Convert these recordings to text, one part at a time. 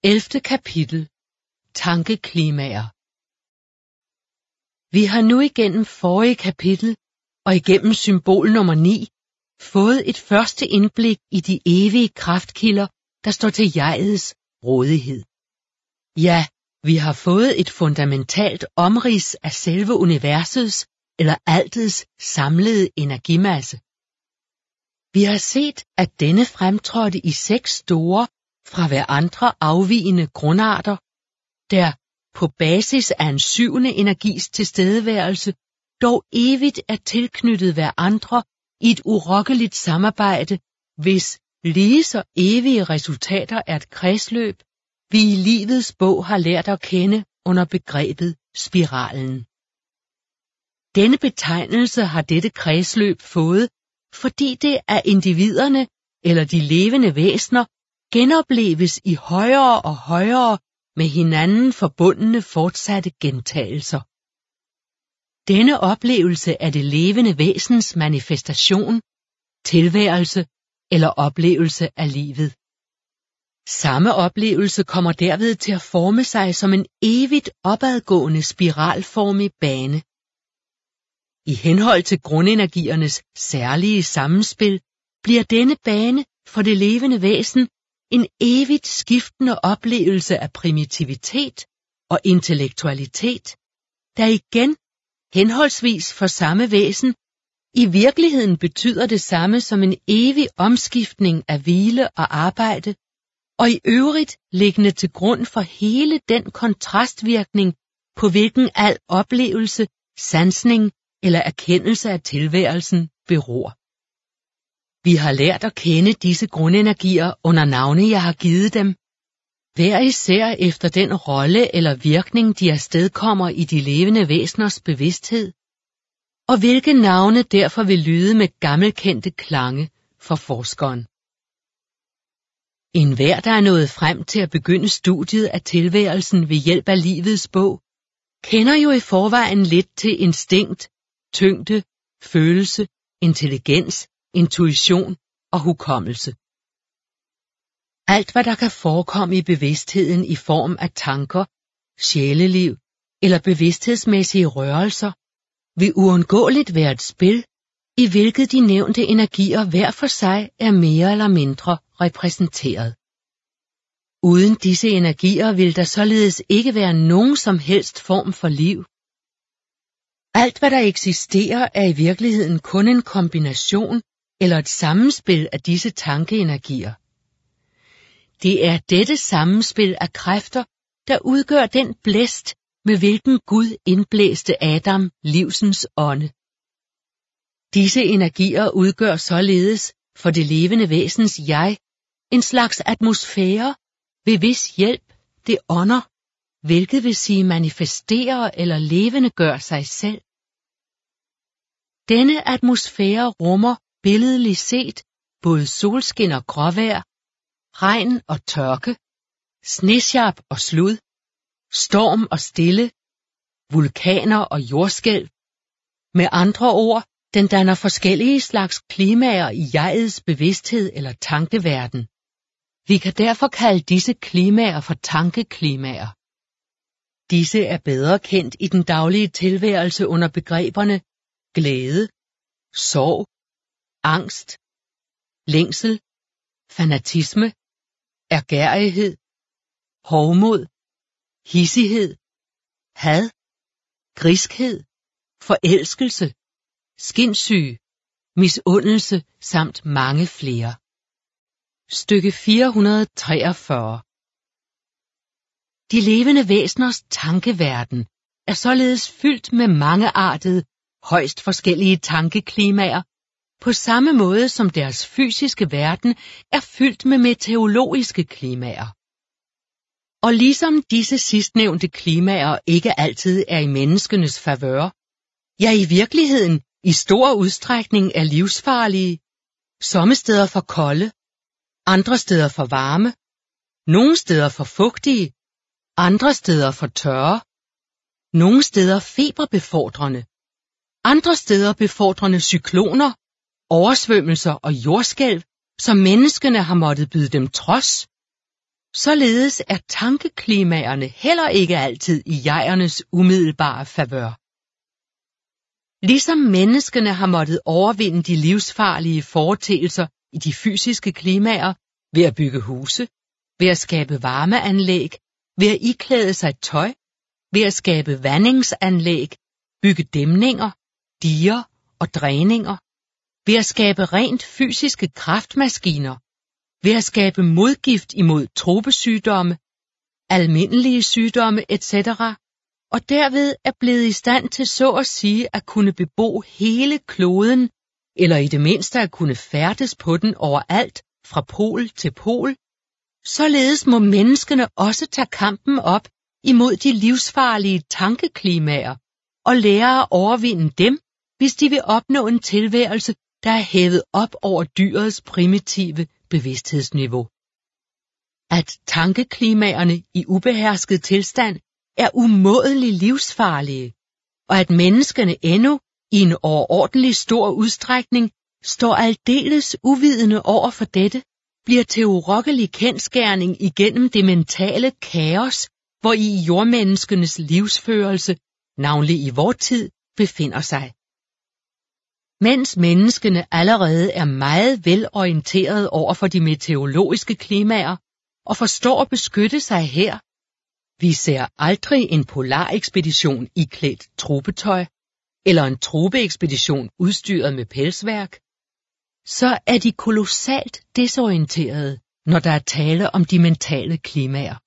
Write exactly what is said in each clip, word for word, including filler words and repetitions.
ellevte kapitel. Tankeklimaer. Vi har nu igennem forrige kapitel og igennem symbol nummer ni fået et første indblik i de evige kraftkilder, der står til jegets rådighed. Ja, vi har fået et fundamentalt omrids af selve universets eller altets samlede energimasse. Vi har set, at denne fremtrådte i seks store, fra hverandre afvigende grundarter, der på basis af en syvende energis tilstedeværelse dog evigt er tilknyttet hverandre i et urokkeligt samarbejde, hvis lige så evige resultater er et kredsløb, vi i livets bog har lært at kende under begrebet spiralen. Denne betegnelse har dette kredsløb fået, fordi det af individerne eller de levende væsener genopleves i højere og højere med hinanden forbundne fortsatte gentagelser. Denne oplevelse er det levende væsens manifestation, tilværelse eller oplevelse af livet. Samme oplevelse kommer derved til at forme sig som en evigt opadgående spiralformig bane. I henhold til grundenergiernes særlige sammenspil bliver denne bane for det levende væsen en evigt skiftende oplevelse af primitivitet og intellektualitet, der igen, henholdsvis for samme væsen, i virkeligheden betyder det samme som en evig omskiftning af hvile og arbejde, og i øvrigt liggende til grund for hele den kontrastvirkning, på hvilken al oplevelse, sansning eller erkendelse af tilværelsen beror. Vi har lært at kende disse grundenergier under navne, jeg har givet dem, hver især efter den rolle eller virkning, de afstedkommer i de levende væseners bevidsthed, og hvilke navne derfor vil lyde med gammelkendte klange for forskeren. Enhver, der er nået frem til at begynde studiet af tilværelsen ved hjælp af livets bog, kender jo i forvejen lidt til instinkt, tyngde, følelse, intelligens, intuition og hukommelse. Alt hvad der kan forekomme i bevidstheden i form af tanker, sjæleliv eller bevidsthedsmæssige rørelser, vil uundgåeligt være et spil, i hvilket de nævnte energier hver for sig er mere eller mindre repræsenteret. Uden disse energier vil der således ikke være nogen som helst form for liv. Alt hvad der eksisterer er i virkeligheden kun en kombination eller et sammenspil af disse tankeenergier. Det er dette sammenspil af kræfter, der udgør den blæst, med hvilken Gud indblæste Adam livsens ånde. Disse energier udgør således for det levende væsens jeg en slags atmosfære, ved hvis hjælp det ånder, hvilket vil sige manifesterer eller levende gør sig selv. Denne atmosfære rummer billedligt set både solskin og gråvejr, regn og tørke, snesjap og slud, storm og stille, vulkaner og jordskælv. Med andre ord, den danner forskellige slags klimaer i jegets bevidsthed eller tankeverden. Vi kan derfor kalde disse klimaer for tankeklimaer. Disse er bedre kendt i den daglige tilværelse under begreberne glæde, sorg, angst, længsel, fanatisme, ærgerrighed, hovmod, hissighed, had, griskhed, forelskelse, skinsyge, misundelse samt mange flere. Stykke fire hundrede treogfyrre. De levende væseners tankeverden er således fyldt med mangeartede, højst forskellige tankeklimaer, på samme måde som deres fysiske verden er fyldt med meteorologiske klimaer. Og ligesom disse sidstnævnte klimaer ikke altid er i menneskenes favør, ja i virkeligheden i stor udstrækning er livsfarlige, somme steder for kolde, andre steder for varme, nogle steder for fugtige, andre steder for tørre, nogle steder feberbefordrende, andre steder befordrende cykloner, oversvømmelser og jordskælv, som menneskene har måttet byde dem trods, Således er tankeklimaerne heller ikke altid i jegernes umiddelbare favør. Ligesom menneskene har måttet overvinde de livsfarlige foreteelser i de fysiske klimaer ved at bygge huse, ved at skabe varmeanlæg, ved at iklæde sig tøj, ved at skabe vandingsanlæg, bygge dæmninger, diger og dræninger, ved at skabe rent fysiske kraftmaskiner, ved at skabe modgift imod tropesygdomme, almindelige sygdomme et cetera, og derved er blevet i stand til så at sige at kunne bebo hele kloden, eller i det mindste at kunne færdes på den overalt fra pol til pol, således må menneskene også tage kampen op imod de livsfarlige tankeklimaer og lære at overvinde dem, hvis de vil opnå en tilværelse, der er hævet op over dyrets primitive bevidsthedsniveau. At tankeklimaerne i ubehersket tilstand er umådelig livsfarlige, og at menneskene endnu i en overordentlig stor udstrækning står aldeles uvidende over for dette, bliver til urokkelig kendsgerning igennem det mentale kaos, hvor i jordmenneskenes livsførelse, navnlig i vor tid, befinder sig. Mens menneskene allerede er meget velorienteret over for de meteorologiske klimaer og forstår at beskytte sig her, vi ser aldrig en polarekspedition iklædt tropetøj, eller en tropeekspedition udstyret med pelsværk, så er de kolossalt desorienterede, når der er tale om de mentale klimaer.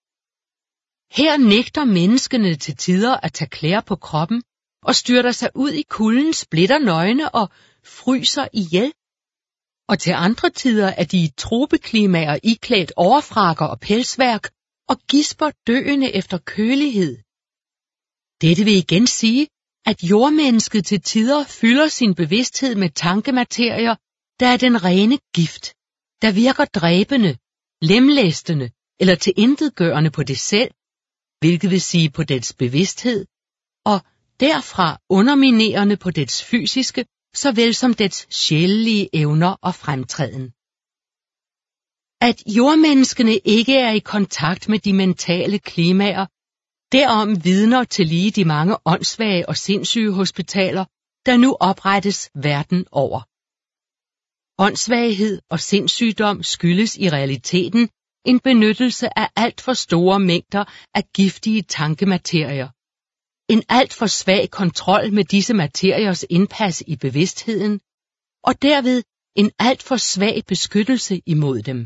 Her nægter menneskene til tider at tage klæder på kroppen og styrter sig ud i kulden splitter nøgne og fryser ihjel. Og til andre tider er de i tropeklimaer iklædt overfrakker og pelsværk og gisper døende efter kølighed. Dette vil igen sige, at jordmennesket til tider fylder sin bevidsthed med tankematerier, der er den rene gift, der virker dræbende, lemlæstende eller tilintetgørende på det selv, hvilket vil sige på dets bevidsthed, og derfra underminerende på dets fysiske, såvel som dets sjælelige evner og fremtræden. At jordmenneskene ikke er i kontakt med de mentale klimaer, derom vidner til lige de mange åndssvage og sindssyge hospitaler, der nu oprettes verden over. Åndssvaghed og sindssygdom skyldes i realiteten en benyttelse af alt for store mængder af giftige tankematerier. En alt for svag kontrol med disse materiers indpas i bevidstheden, og derved en alt for svag beskyttelse imod dem.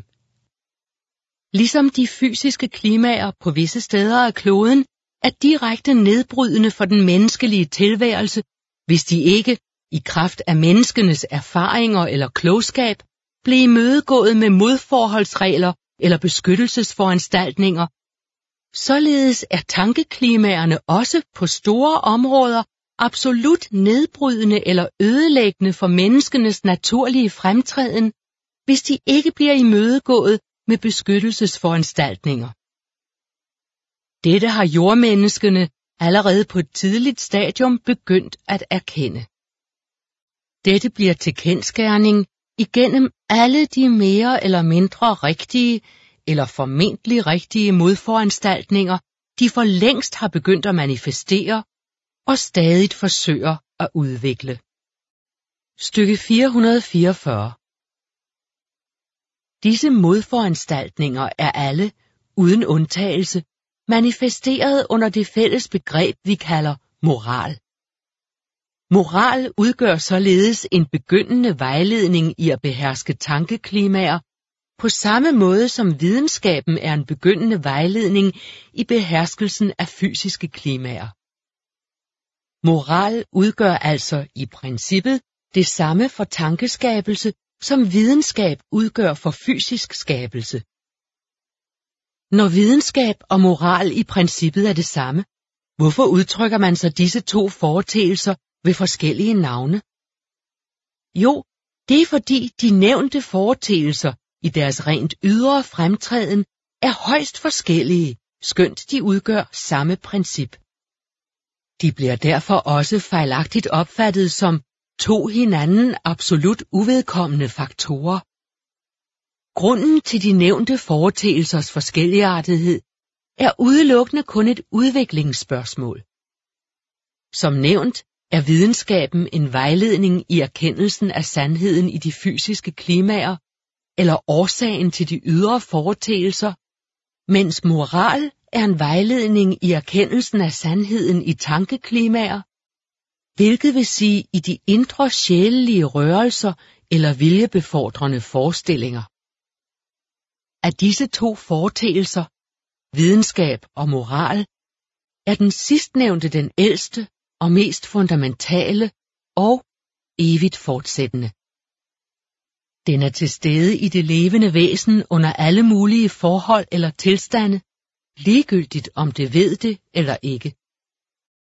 Ligesom de fysiske klimaer på visse steder af kloden er direkte nedbrydende for den menneskelige tilværelse, hvis de ikke, i kraft af menneskenes erfaringer eller klogskab, blev imødegået med modforholdsregler eller beskyttelsesforanstaltninger. Således er tankeklimaerne også på store områder absolut nedbrydende eller ødelæggende for menneskenes naturlige fremtræden, hvis de ikke bliver imødegået med beskyttelsesforanstaltninger. Dette har jordmenneskene allerede på et tidligt stadium begyndt at erkende. Dette bliver til kendsgerning igennem alle de mere eller mindre rigtige eller formentlig rigtige modforanstaltninger, de for længst har begyndt at manifestere og stadig forsøger at udvikle. Stykke fire hundrede fireogfyrre. Disse modforanstaltninger er alle, uden undtagelse, manifesteret under det fælles begreb, vi kalder moral. Moral udgør således en begyndende vejledning i at beherske tankeklimaer, på samme måde som videnskaben er en begyndende vejledning i beherskelsen af fysiske klimaer. Moral udgør altså i princippet det samme for tankeskabelse, som videnskab udgør for fysisk skabelse. Når videnskab og moral i princippet er det samme, hvorfor udtrykker man så disse to foreteelser ved forskellige navne? Jo, det er fordi de nævnte foreteelser i deres rent ydre fremtræden er højst forskellige, skønt de udgør samme princip. De bliver derfor også fejlagtigt opfattet som to hinanden absolut uvedkommende faktorer. Grunden til de nævnte foreteelsers forskelligartethed er udelukkende kun et udviklingsspørgsmål. Som nævnt er videnskaben en vejledning i erkendelsen af sandheden i de fysiske klimaer, eller årsagen til de ydre foreteelser, mens moral er en vejledning i erkendelsen af sandheden i tankeklimaer, hvilket vil sige i de indre sjælelige rørelser eller viljebefordrende forestillinger. Af disse to foreteelser, videnskab og moral, er den sidstnævnte den ældste og mest fundamentale og evigt fortsættende. Den er til stede i det levende væsen under alle mulige forhold eller tilstande, ligegyldigt om det ved det eller ikke.